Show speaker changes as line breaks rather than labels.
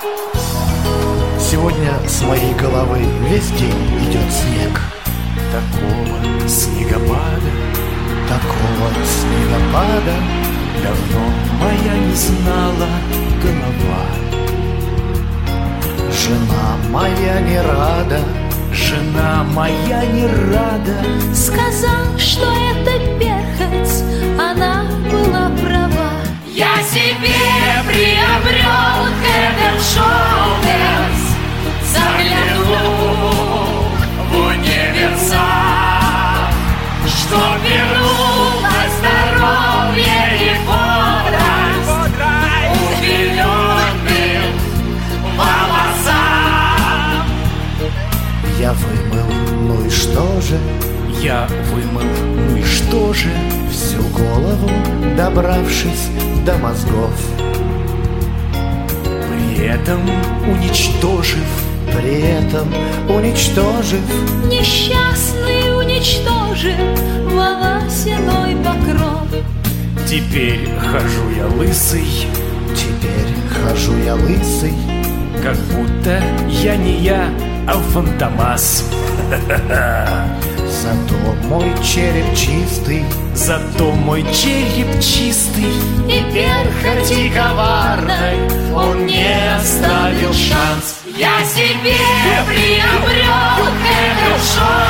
Сегодня с моей головы весь день идет снег.
Такого снегопада давно моя не знала голова.
Жена моя не рада,
жена моя не рада.
Сказал, что это перхоть, она была права.
Я себе приобрел Head & Shoulders, заглянул в универсал, что вернулось здоровье и бодрость убеленным волосам.
я вымыл, ну и что же?
Я вымыл, ну и что же?
Всю голову, добравшись до мозгов,
при этом уничтожив
несчастный уничтожив волосяной покров.
Теперь хожу я лысый, как будто я не я, а Фантомас.
Зато мой череп чистый,
И перхоти коварной он не оставил шанс.
Я себе приобрел Head & Shoulders,